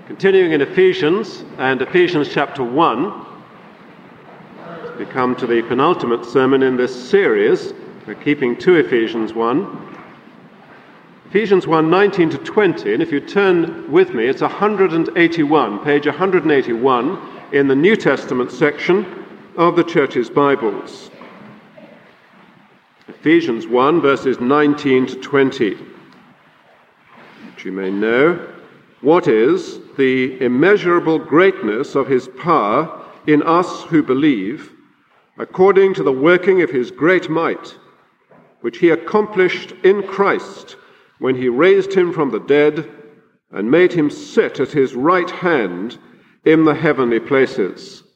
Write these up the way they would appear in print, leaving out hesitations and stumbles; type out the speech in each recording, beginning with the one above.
Continuing in Ephesians, and Ephesians chapter 1, we come to the penultimate sermon in this series. We're keeping to Ephesians 1. Ephesians 1, 19 to 20, and if you turn with me, it's 181, page 181 in the New Testament section of the Church's Bibles. Ephesians 1, verses 19 to 20, which you may know. What is the immeasurable greatness of his power in us who believe, according to the working of his great might, which he accomplished in Christ when he raised him from the dead and made him sit at his right hand in the heavenly places.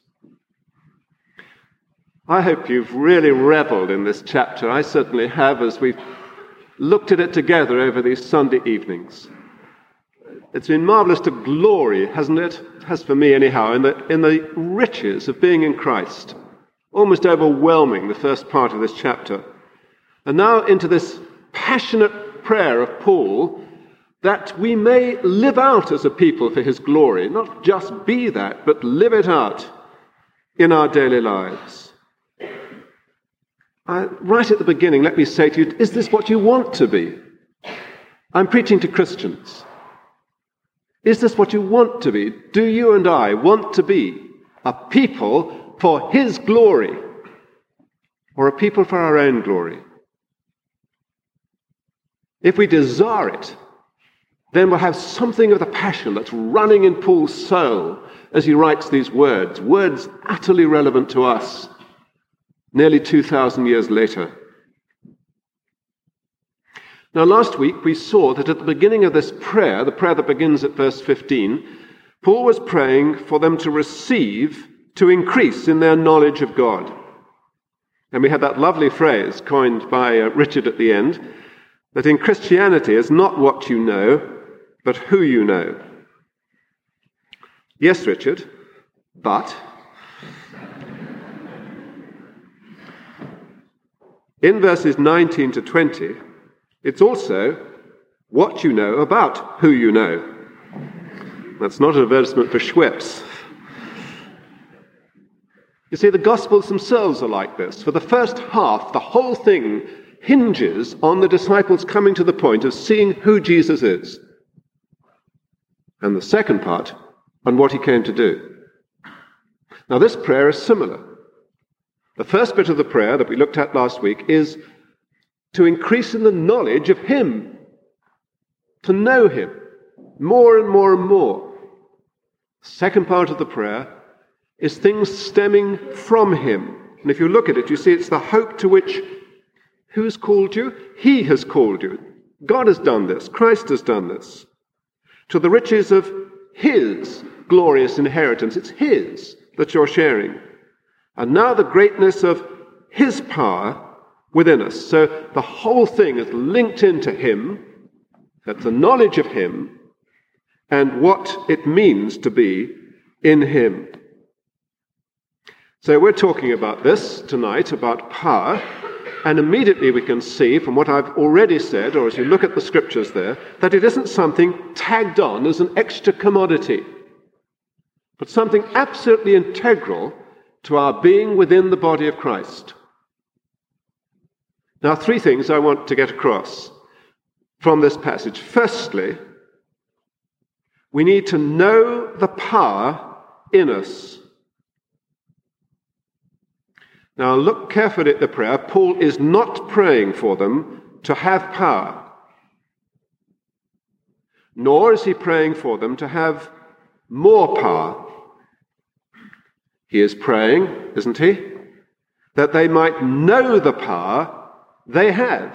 I hope you've really reveled in this chapter. I certainly have, as we've looked at it together over these Sunday evenings. It's been marvelous to glory, hasn't it? It has for me anyhow, in the riches of being in Christ. Almost overwhelming, the first part of this chapter. And now into this passionate prayer of Paul that we may live out as a people for his glory. Not just be that, but live it out in our daily lives. Right at the beginning, let me say to you, is this what you want to be? I'm preaching to Christians. Is this what you want to be? Do you and I want to be a people for his glory, or a people for our own glory? If we desire it, then we'll have something of the passion that's running in Paul's soul as he writes these words utterly relevant to us nearly 2,000 years later. Now, last week we saw that at the beginning of this prayer, the prayer that begins at verse 15, Paul was praying for them to receive, to increase in their knowledge of God. And we had that lovely phrase coined by Richard at the end, that in Christianity is not what you know, but who you know. Yes, Richard, but in verses 19 to 20, it's also what you know about who you know. That's not an advertisement for Schweppes. You see, the Gospels themselves are like this. For the first half, the whole thing hinges on the disciples coming to the point of seeing who Jesus is. And the second part, on what he came to do. Now, this prayer is similar. The first bit of the prayer that we looked at last week is to increase in the knowledge of him, to know him more and more and more. The second part of the prayer is things stemming from him. And if you look at it, you see it's the hope to which, who's called you? He has called you. God has done this. Christ has done this. To the riches of his glorious inheritance. It's his that you're sharing. And now the greatness of his power within us. So the whole thing is linked into him, that's the knowledge of him, and what it means to be in him. So we're talking about this tonight, about power, and immediately we can see from what I've already said, or as you look at the scriptures there, that it isn't something tagged on as an extra commodity, but something absolutely integral to our being within the body of Christ. Now, three things I want to get across from this passage. Firstly, we need to know the power in us. Now, look carefully at the prayer. Paul is not praying for them to have power, nor is he praying for them to have more power. He is praying, isn't he, that they might know the power they have.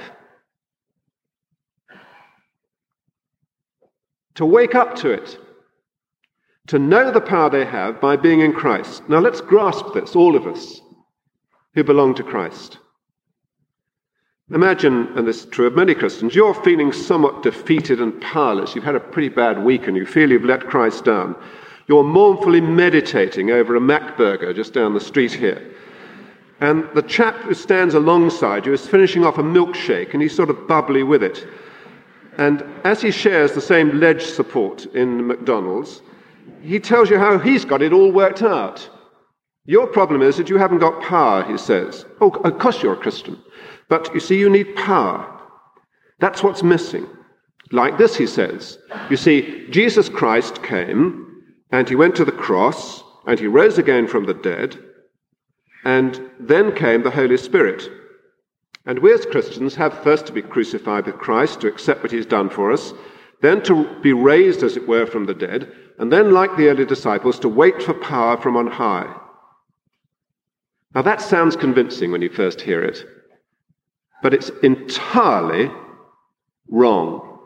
To wake up to it. To know the power they have by being in Christ. Now let's grasp this, all of us who belong to Christ. Imagine, and this is true of many Christians, you're feeling somewhat defeated and powerless. You've had a pretty bad week and you feel you've let Christ down. You're mournfully meditating over a Mac burger just down the street here. And the chap who stands alongside you is finishing off a milkshake, and he's sort of bubbly with it. And as he shares the same ledge support in McDonald's, he tells you how he's got it all worked out. Your problem is that you haven't got power, he says. Oh, of course you're a Christian. But you see, you need power. That's what's missing. Like this, he says. You see, Jesus Christ came, and he went to the cross, and he rose again from the dead, and then came the Holy Spirit. And we as Christians have first to be crucified with Christ, to accept what he's done for us, then to be raised, as it were, from the dead, and then, like the early disciples, to wait for power from on high. Now that sounds convincing when you first hear it, but it's entirely wrong.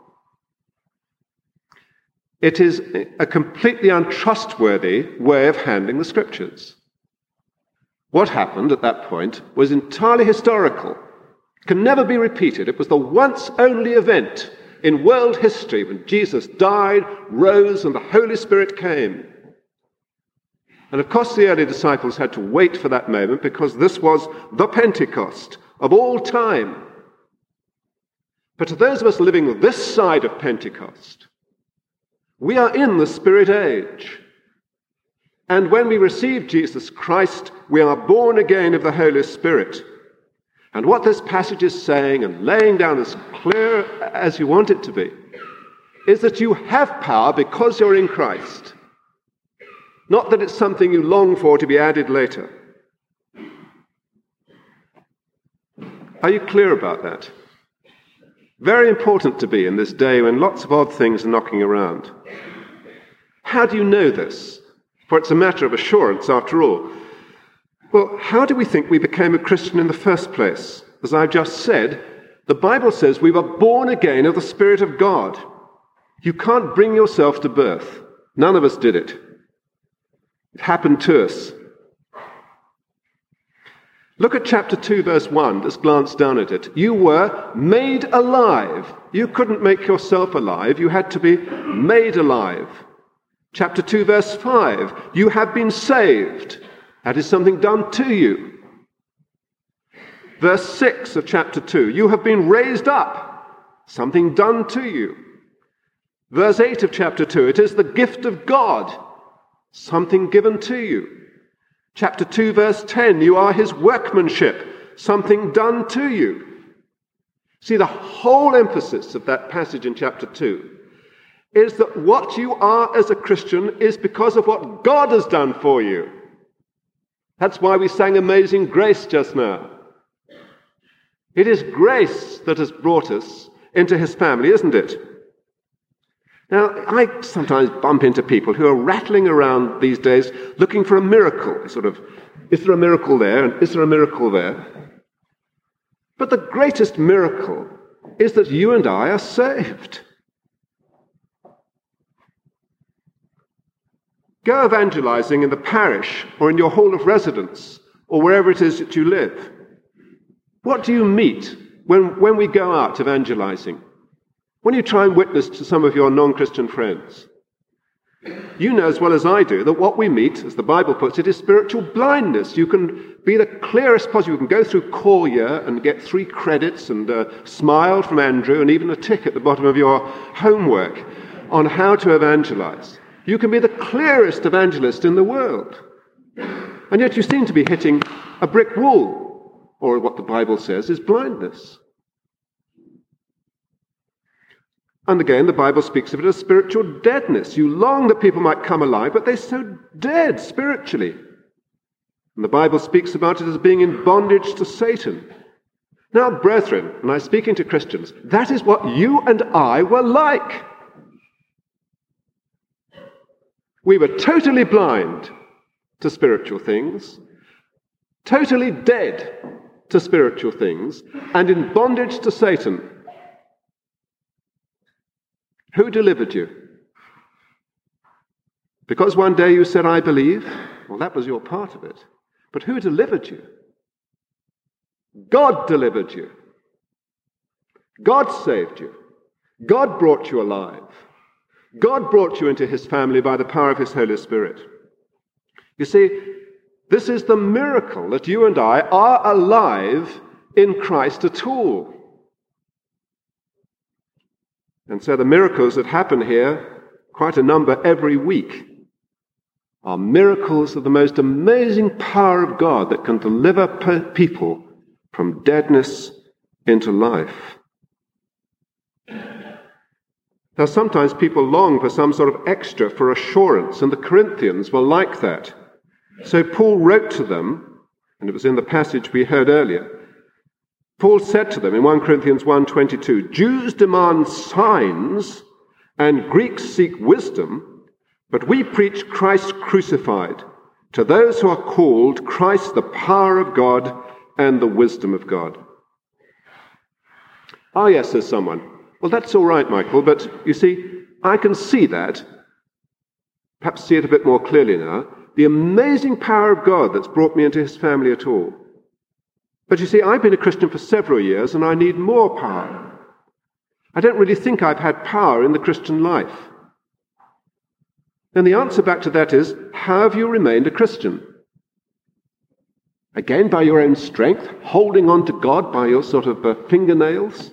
It is a completely untrustworthy way of handling the Scriptures. What happened at that point was entirely historical. It can never be repeated. It was the once only event in world history when Jesus died, rose, and the Holy Spirit came. And of course the early disciples had to wait for that moment because this was the Pentecost of all time. But to those of us living this side of Pentecost, we are in the Spirit age. And when we receive Jesus Christ, we are born again of the Holy Spirit. And what this passage is saying, and laying down as clear as you want it to be, is that you have power because you're in Christ. Not that it's something you long for to be added later. Are you clear about that? Very important to be in this day when lots of odd things are knocking around. How do you know this? For it's a matter of assurance after all. Well, how do we think we became a Christian in the first place? As I've just said, the Bible says we were born again of the Spirit of God. You can't bring yourself to birth. None of us did it. It happened to us. Look at chapter 2, verse 1. Just glance down at it. You were made alive. You couldn't make yourself alive. You had to be made alive. Chapter 2, verse 5. You have been saved. That is something done to you. Verse 6 of chapter 2. You have been raised up. Something done to you. Verse 8 of chapter 2. It is the gift of God. Something given to you. Chapter 2, verse 10, you are his workmanship, something done to you. See, the whole emphasis of that passage in chapter 2 is that what you are as a Christian is because of what God has done for you. That's why we sang Amazing Grace just now. It is grace that has brought us into his family, isn't it? Now, I sometimes bump into people who are rattling around these days looking for a miracle. Sort of, is there a miracle there? And is there a miracle there? But the greatest miracle is that you and I are saved. Go evangelizing in the parish or in your hall of residence or wherever it is that you live. What do you meet when we go out evangelizing? When you try and witness to some of your non-Christian friends, you know as well as I do that what we meet, as the Bible puts it, is spiritual blindness. You can be the clearest possible. You can go through core year and get 3 credits and a smile from Andrew and even a tick at the bottom of your homework on how to evangelize. You can be the clearest evangelist in the world. And yet you seem to be hitting a brick wall, or what the Bible says is blindness. And again, the Bible speaks of it as spiritual deadness. You long that people might come alive, but they're so dead spiritually. And the Bible speaks about it as being in bondage to Satan. Now, brethren, and I'm speaking to Christians, that is what you and I were like. We were totally blind to spiritual things, totally dead to spiritual things, and in bondage to Satan. Who delivered you? Because one day you said, I believe? Well, that was your part of it. But who delivered you? God delivered you. God saved you. God brought you alive. God brought you into his family by the power of his Holy Spirit. You see, this is the miracle that you and I are alive in Christ at all. And so the miracles that happen here, quite a number every week, are miracles of the most amazing power of God that can deliver people from deadness into life. Now, sometimes people long for some sort of extra for assurance, and the Corinthians were like that. So Paul wrote to them, and it was in the passage we heard earlier. Paul said to them in 1 Corinthians 1:22, Jews demand signs and Greeks seek wisdom, but we preach Christ crucified. To those who are called, Christ the power of God and the wisdom of God. Ah, yes, says someone. Well, that's all right, Michael, but you see, I can see that, perhaps see it a bit more clearly now, the amazing power of God that's brought me into his family at all. But you see, I've been a Christian for several years and I need more power. I don't really think I've had power in the Christian life. And the answer back to that is, how have you remained a Christian? Again, by your own strength, holding on to God by your sort of fingernails?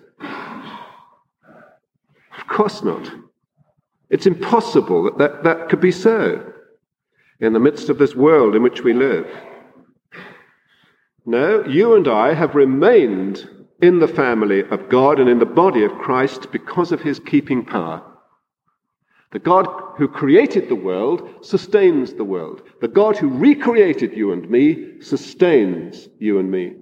Of course not. It's impossible that could be so in the midst of this world in which we live. No, you and I have remained in the family of God and in the body of Christ because of his keeping power. The God who created the world sustains the world. The God who recreated you and me sustains you and me.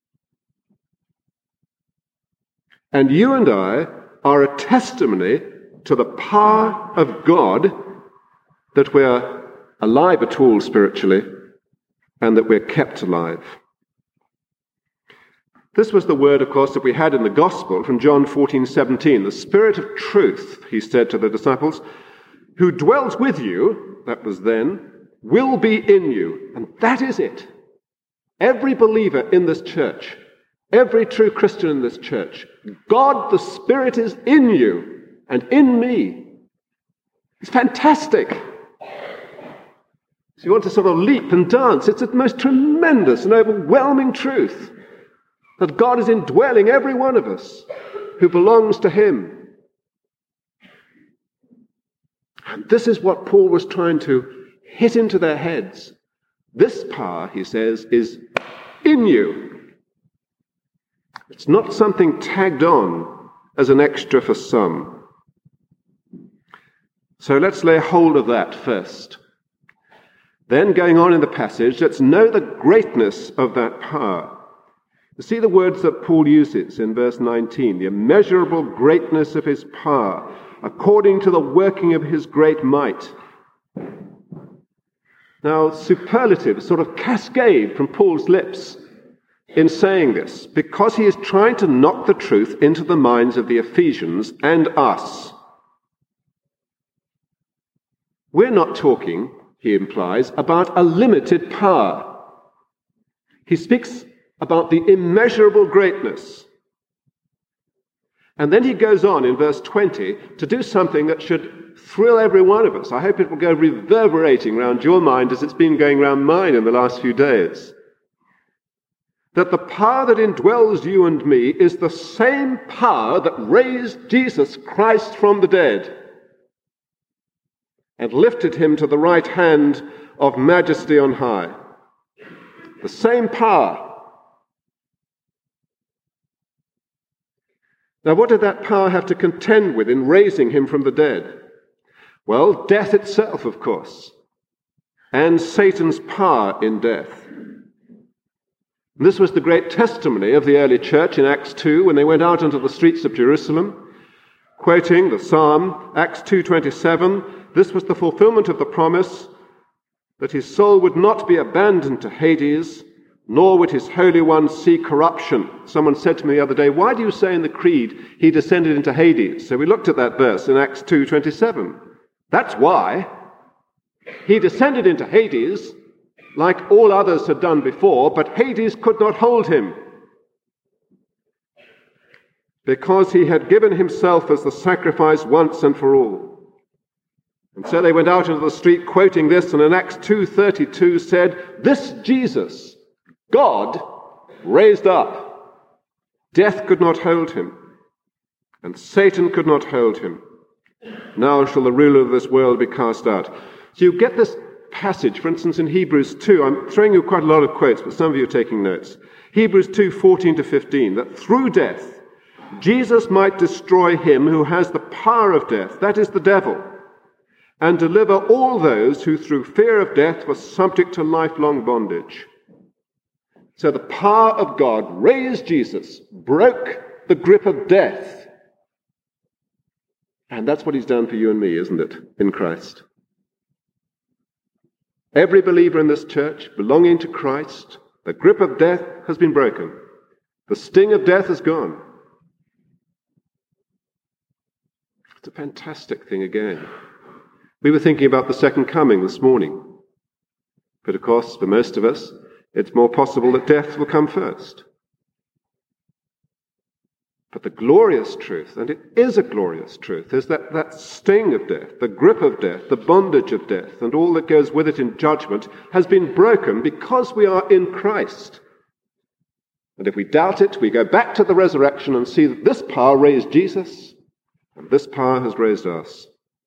And you and I are a testimony to the power of God that we're alive at all spiritually and that we're kept alive. This was the word, of course, that we had in the Gospel from John 14:17. The Spirit of truth, he said to the disciples, who dwells with you, that was then, will be in you. And that is it. Every believer in this church, every true Christian in this church, God the Spirit is in you and in me. It's fantastic. So you want to sort of leap and dance. It's the most tremendous and overwhelming truth that God is indwelling every one of us who belongs to him. And this is what Paul was trying to hit into their heads. This power, he says, is in you. It's not something tagged on as an extra for some. So let's lay hold of that first. Then, going on in the passage, let's know the greatness of that power. You see the words that Paul uses in verse 19, the immeasurable greatness of his power, according to the working of his great might. Now, superlatives sort of cascade from Paul's lips in saying this, because he is trying to knock the truth into the minds of the Ephesians and us. We're not talking, he implies, about a limited power. He speaks about the immeasurable greatness. And then he goes on in verse 20 to do something that should thrill every one of us. I hope it will go reverberating around your mind as it's been going around mine in the last few days. That the power that indwells you and me is the same power that raised Jesus Christ from the dead and lifted him to the right hand of majesty on high. The same power. Now, what did that power have to contend with in raising him from the dead? Well, death itself, of course, and Satan's power in death. And this was the great testimony of the early church in Acts 2 when they went out into the streets of Jerusalem, quoting the Psalm, Acts 2:27, this was the fulfillment of the promise that his soul would not be abandoned to Hades, nor would his Holy One see corruption. Someone said to me the other day, why do you say in the Creed he descended into Hades? So we looked at that verse in Acts 2:27. That's why. He descended into Hades like all others had done before, but Hades could not hold him because he had given himself as the sacrifice once and for all. And so they went out into the street quoting this, and in Acts 2:32 said, this Jesus, God, raised up. Death could not hold him, and Satan could not hold him. Now shall the ruler of this world be cast out. So you get this passage, for instance, in Hebrews 2, I'm throwing you quite a lot of quotes, but some of you are taking notes. Hebrews 2:14-15, that through death, Jesus might destroy him who has the power of death, that is the devil, and deliver all those who through fear of death were subject to lifelong bondage. So the power of God raised Jesus, broke the grip of death. And that's what he's done for you and me, isn't it, in Christ? Every believer in this church, belonging to Christ, the grip of death has been broken. The sting of death is gone. It's a fantastic thing again. We were thinking about the second coming this morning. But of course, for most of us, it's more possible that death will come first. But the glorious truth, and it is a glorious truth, is that sting of death, the grip of death, the bondage of death, and all that goes with it in judgment has been broken because we are in Christ. And if we doubt it, we go back to the resurrection and see that this power raised Jesus, and this power has raised us.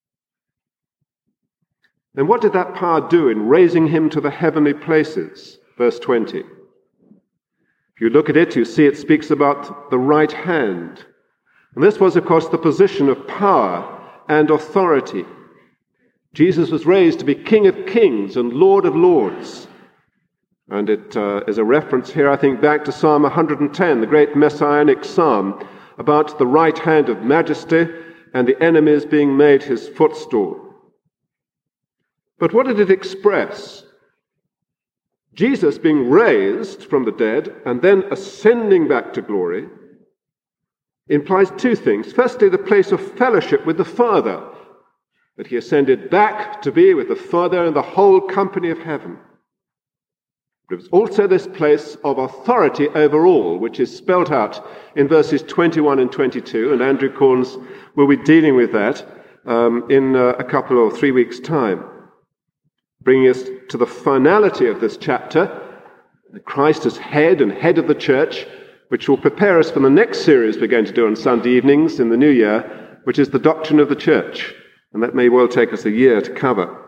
And what did that power do in raising him to the heavenly places? Verse 20. If you look at it, you see it speaks about the right hand. And this was, of course, the position of power and authority. Jesus was raised to be King of Kings and Lord of Lords. And it is a reference here, I think, back to Psalm 110, the great messianic psalm, about the right hand of majesty and the enemies being made his footstool. But what did it express? Jesus being raised from the dead and then ascending back to glory implies two things. Firstly, the place of fellowship with the Father, that he ascended back to be with the Father and the whole company of heaven. But it was also this place of authority over all, which is spelt out in verses 21 and 22, and Andrew Corns will be dealing with that in a couple or 3 weeks' time. Bringing us to the finality of this chapter, Christ as head and head of the church, which will prepare us for the next series we're going to do on Sunday evenings in the new year, which is the doctrine of the church. And that may well take us a year to cover.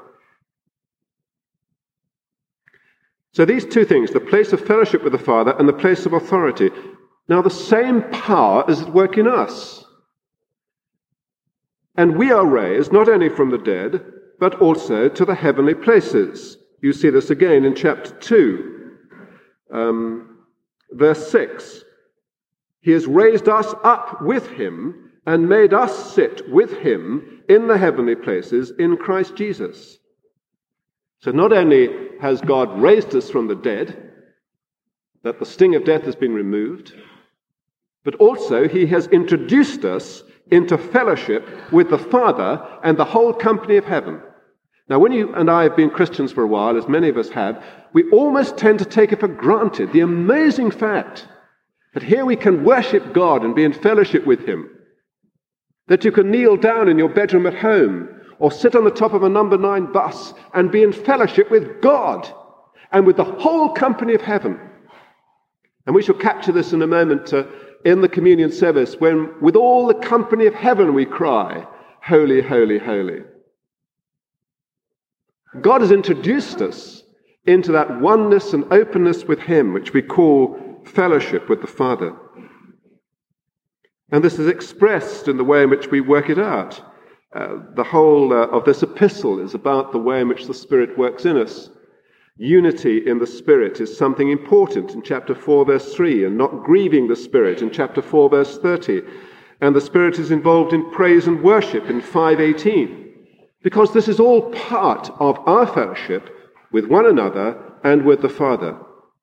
So these two things, the place of fellowship with the Father and the place of authority. Now the same power is at work in us. And we are raised not only from the dead, but also to the heavenly places. You see this again in chapter 2, verse 6. He has raised us up with him and made us sit with him in the heavenly places in Christ Jesus. So not only has God raised us from the dead, that the sting of death has been removed, but also he has introduced us into fellowship with the Father and the whole company of heaven. Now, when you and I have been Christians for a while, as many of us have, we almost tend to take it for granted, the amazing fact that here we can worship God and be in fellowship with him, that you can kneel down in your bedroom at home or sit on the top of a number 9 bus and be in fellowship with God and with the whole company of heaven. And we shall capture this in a moment in the communion service when with all the company of heaven we cry, holy, holy, holy. God has introduced us into that oneness and openness with him, which we call fellowship with the Father. And this is expressed in the way in which we work it out. The whole of this epistle is about the way in which the Spirit works in us. Unity in the Spirit is something important in chapter 4, verse 3, and not grieving the Spirit in chapter 4, verse 30. And the Spirit is involved in praise and worship in 5:18. Because this is all part of our fellowship with one another and with the Father.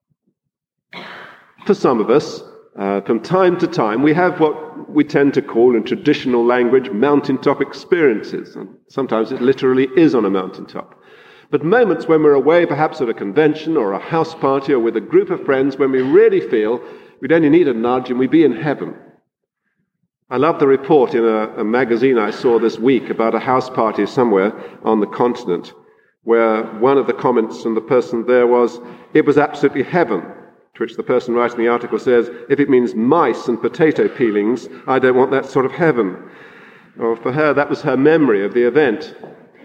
For some of us, from time to time, we have what we tend to call in traditional language mountaintop experiences. And sometimes it literally is on a mountaintop. But moments when we're away, perhaps at a convention or a house party or with a group of friends, when we really feel we'd only need a nudge and we'd be in heaven. I love the report in a magazine I saw this week about a house party somewhere on the continent, where one of the comments from the person there was, it was absolutely heaven. To which the person writing the article says, if it means mice and potato peelings, I don't want that sort of heaven. Or for her, that was her memory of the event.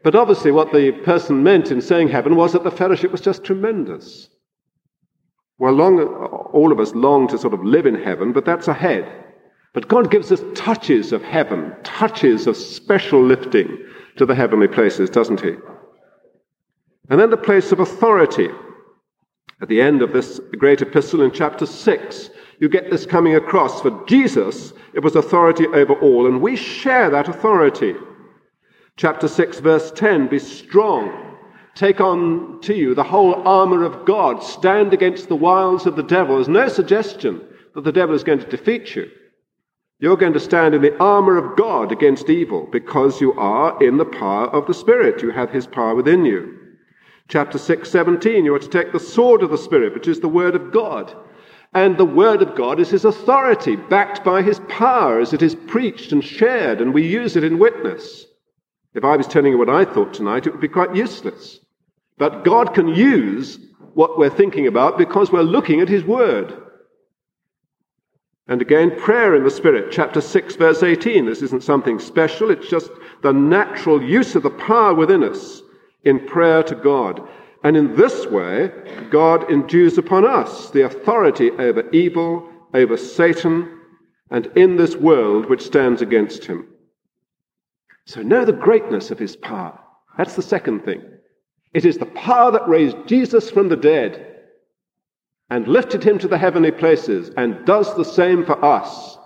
But obviously what the person meant in saying heaven was that the fellowship was just tremendous. Well, all of us long to sort of live in heaven, but that's ahead. But God gives us touches of heaven, touches of special lifting to the heavenly places, doesn't he? And then the place of authority. At the end of this great epistle in chapter 6, you get this coming across. For Jesus, it was authority over all, and we share that authority. Chapter 6, verse 10, be strong. Take on to you the whole armor of God. Stand against the wiles of the devil. There's no suggestion that the devil is going to defeat you. You're going to stand in the armor of God against evil because you are in the power of the Spirit. You have his power within you. Chapter 6:17, you are to take the sword of the Spirit, which is the word of God. And the word of God is his authority, backed by his power as it is preached and shared, and we use it in witness. If I was telling you what I thought tonight, it would be quite useless. But God can use what we're thinking about because we're looking at his word. And again, prayer in the Spirit, chapter 6, verse 18. This isn't something special, it's just the natural use of the power within us in prayer to God. And in this way, God endues upon us the authority over evil, over Satan, and in this world which stands against him. So know the greatness of his power. That's the second thing. It is the power that raised Jesus from the dead and lifted him to the heavenly places and does the same for us.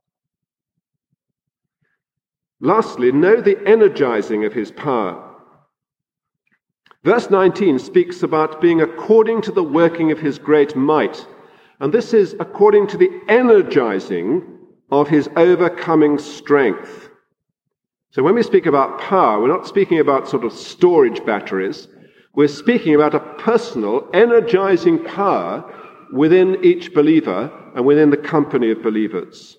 Lastly, know the energizing of his power. Verse 19 speaks about being according to the working of his great might. And this is according to the energizing of his overcoming strength. So when we speak about power, we're not speaking about sort of storage batteries. We're speaking about a personal, energizing power within each believer and within the company of believers.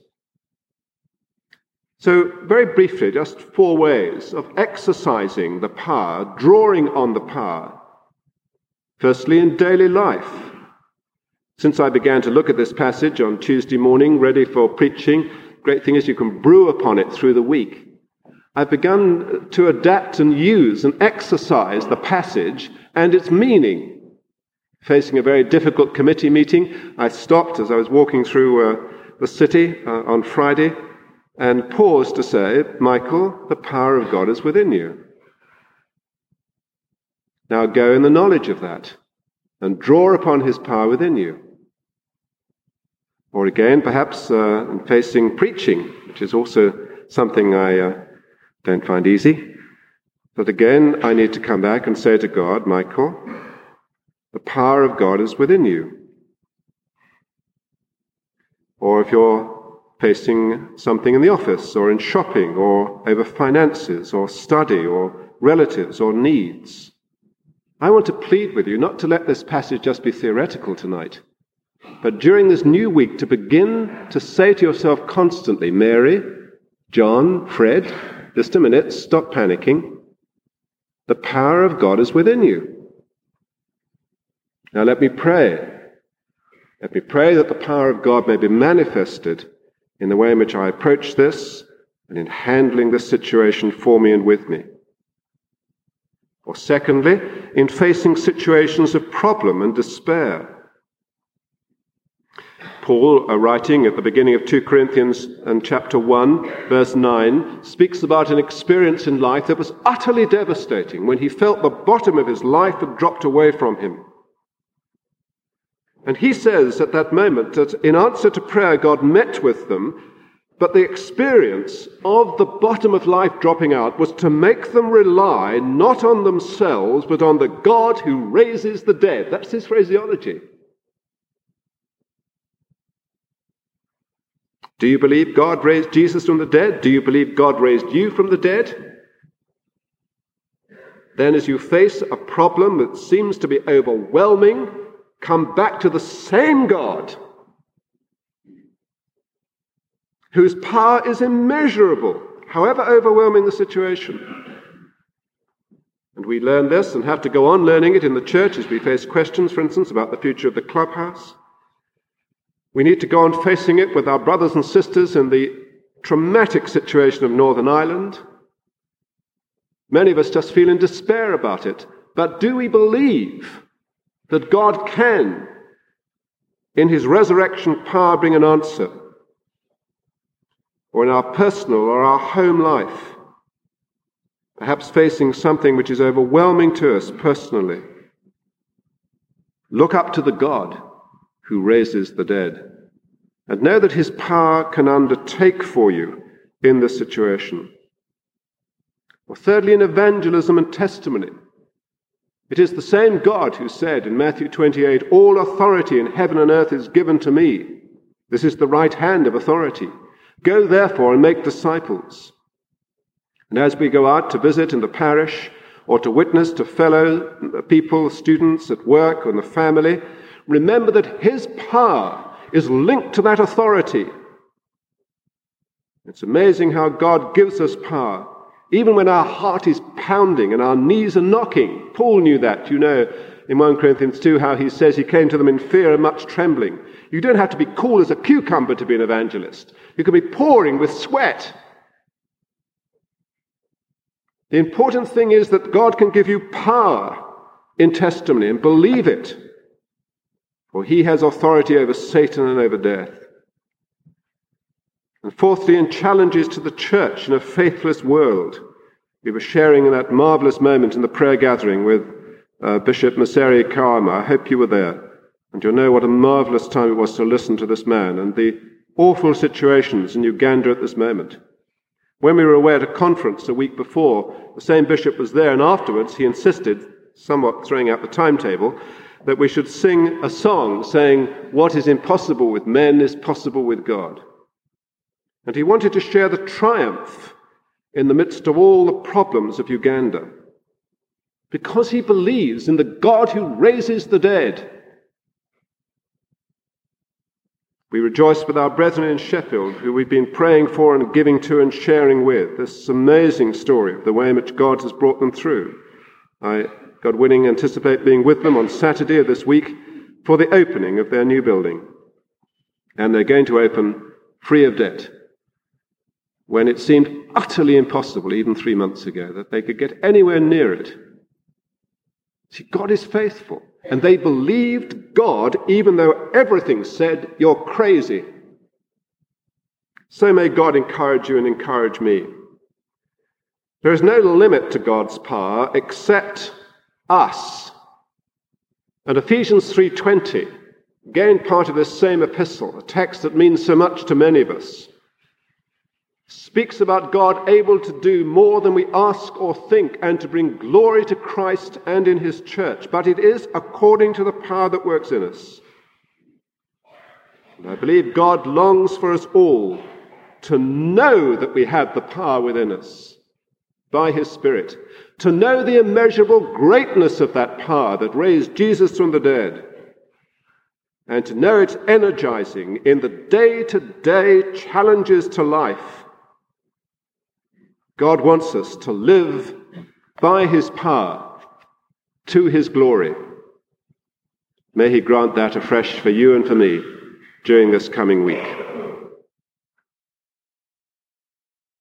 So very briefly, just 4 ways of exercising the power, drawing on the power. Firstly, in daily life. Since I began to look at this passage on Tuesday morning, ready for preaching, great thing is you can brew upon it through the week. I've begun to adapt and use and exercise the passage and its meaning. Facing a very difficult committee meeting, I stopped as I was walking through the city on Friday and paused to say, Michael, the power of God is within you. Now go in the knowledge of that and draw upon his power within you. Or again, perhaps in facing preaching, which is also something I don't find easy. But again, I need to come back and say to God, Michael, the power of God is within you. Or if you're facing something in the office or in shopping or over finances or study or relatives or needs, I want to plead with you not to let this passage just be theoretical tonight, but during this new week to begin to say to yourself constantly, Mary, John, Fred, just a minute, stop panicking. The power of God is within you. Now let me pray. Let me pray that the power of God may be manifested in the way in which I approach this and in handling this situation for me and with me. Or secondly, in facing situations of problem and despair. Paul, writing at the beginning of 2 Corinthians and chapter 1, verse 9, speaks about an experience in life that was utterly devastating when he felt the bottom of his life had dropped away from him. And he says at that moment that in answer to prayer, God met with them, but the experience of the bottom of life dropping out was to make them rely not on themselves, but on the God who raises the dead. That's his phraseology. Do you believe God raised Jesus from the dead? Do you believe God raised you from the dead? Then as you face a problem that seems to be overwhelming, come back to the same God whose power is immeasurable, however overwhelming the situation. And we learn this and have to go on learning it in the church as we face questions, for instance, about the future of the clubhouse. We need to go on facing it with our brothers and sisters in the traumatic situation of Northern Ireland. Many of us just feel in despair about it. But do we believe that God can, in his resurrection power, bring an answer? Or in our personal or our home life, perhaps facing something which is overwhelming to us personally, look up to the God who raises the dead and know that his power can undertake for you in this situation. Or thirdly, in evangelism and testimony. It is the same God who said in Matthew 28, "All authority in heaven and earth is given to me." This is the right hand of authority. "Go therefore and make disciples." And as we go out to visit in the parish or to witness to fellow people, students at work or in the family, remember that his power is linked to that authority. It's amazing how God gives us power, even when our heart is pounding and our knees are knocking. Paul knew that, you know, in 1 Corinthians 2, how he says he came to them in fear and much trembling. You don't have to be cool as a cucumber to be an evangelist. You can be pouring with sweat. The important thing is that God can give you power in testimony, and believe it. For he has authority over Satan and over death. And fourthly, in challenges to the church in a faithless world. We were sharing in that marvelous moment in the prayer gathering with Bishop Maseri Kawama. I hope you were there. And you'll know what a marvelous time it was to listen to this man and the awful situations in Uganda at this moment. When we were away at a conference a week before, the same bishop was there, and afterwards he insisted, somewhat throwing out the timetable, that we should sing a song saying, "What is impossible with men is possible with God." And he wanted to share the triumph in the midst of all the problems of Uganda, because he believes in the God who raises the dead. We rejoice with our brethren in Sheffield, who we've been praying for and giving to and sharing with, this amazing story of the way in which God has brought them through. I, God willing, anticipate being with them on Saturday of this week for the opening of their new building. And they're going to open free of debt, when it seemed utterly impossible, even 3 months ago, that they could get anywhere near it. See, God is faithful. And they believed God, even though everything said, "You're crazy." So may God encourage you and encourage me. There is no limit to God's power except us. And Ephesians 3:20, again part of this same epistle, a text that means so much to many of us, speaks about God able to do more than we ask or think and to bring glory to Christ and in his church. But it is according to the power that works in us. And I believe God longs for us all to know that we have the power within us by his Spirit, to know the immeasurable greatness of that power that raised Jesus from the dead, and to know it's energizing in the day-to-day challenges to life. God wants us to live by his power to his glory. May he grant that afresh for you and for me during this coming week.